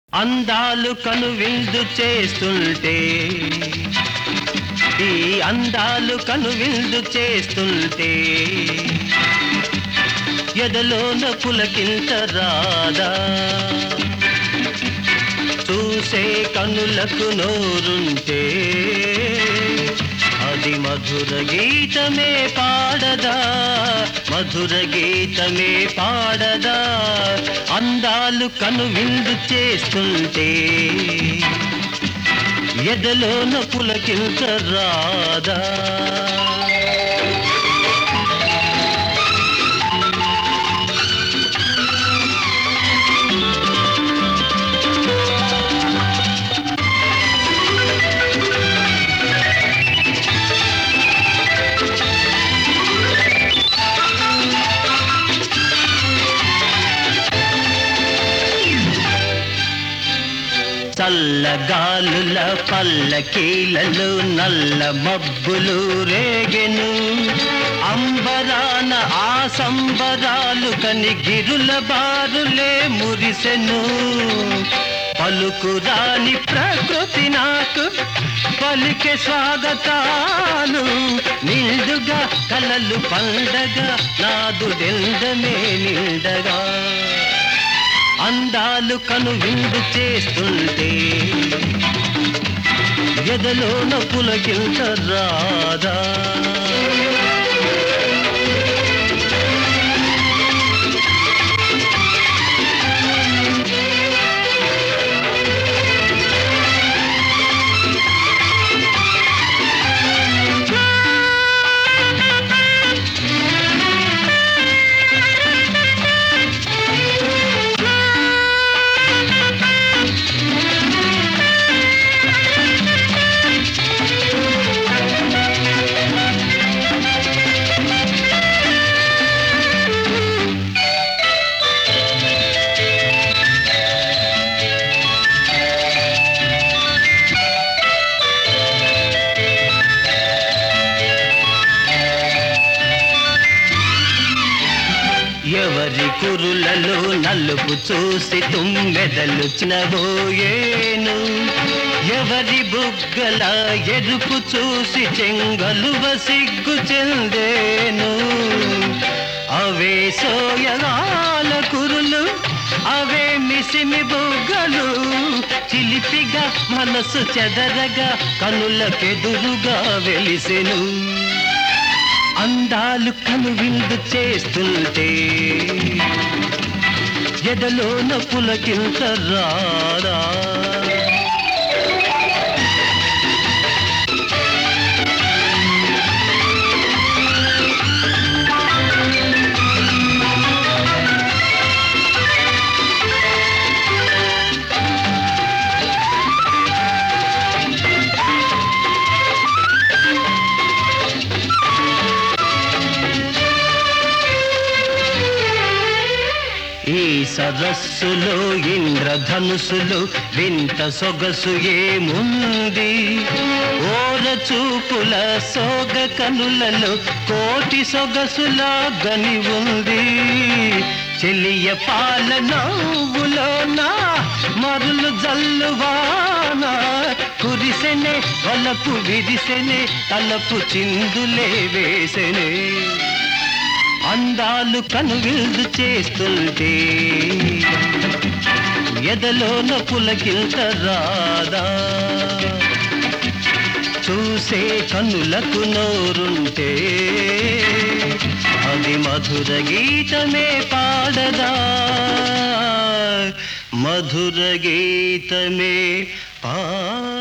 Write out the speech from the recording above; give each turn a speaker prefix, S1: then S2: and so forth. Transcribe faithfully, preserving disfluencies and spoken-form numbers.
S1: అందాలు కనువిందు చేస్తుంటే ఈ అందాలు కనువిందు చేస్తుంటే ఎదలోన పులకింత రాదా చూసే కనులకు నోరుంటే అది మధుర గీతమే పాడదా మధుర గీతమే పాడదా అందాలు కనువిందు చేస్తుంటే ఎదలోన పులకింత రాదా చల్లగాలుల పల్లకీలలో నల్ల మబ్బులు రేగెను అంబరాన ఆ సంబరాలు కని గిరుల బారులే మురిసెను పలుకురాని ప్రకృతి నాకు పలికే స్వాగతాలు నిండుగా కలలు పండగ నాదు దెందమే నిండగా అందాలు కనువిందు చేస్తుంటే ఎదలోన పులకింత రాదా ఎవరి కురులలో నలుపు చూసి తుమ్మెదలు చినబోయేను ఎవరి బుగ్గల ఎరుపు చూసి చెంగలువ సిగ్గు చెందేను అవే సోయగాల కురులు అవే మిసిమి బుగ్గలు చిలిపిగా మనసు చెదరగా కనులకెదురుగా వెలిసెను అందాలు కనువిందు చేస్తుంటే ఎదలోన పులకింత రాదా ఈ సరస్సులో ఇంద్రధనుసులు వింత సొగసు ఏముంది ఓర చూపుల సోగ కనులలో కోటి సొగసులా గని ఉంది చెలియ పాల నవ్వులోన మరులు జల్లువాన కురిసెనే వలపు విరిసెనే తలపు చిందులే వేసెనే అందాలు కనువిందు చేస్తుంటే ఎదలోన పులకింత రాదా చూసే కనులకు నోరుంటే అది మధుర గీతమే పాడదా మధుర గీతమే పా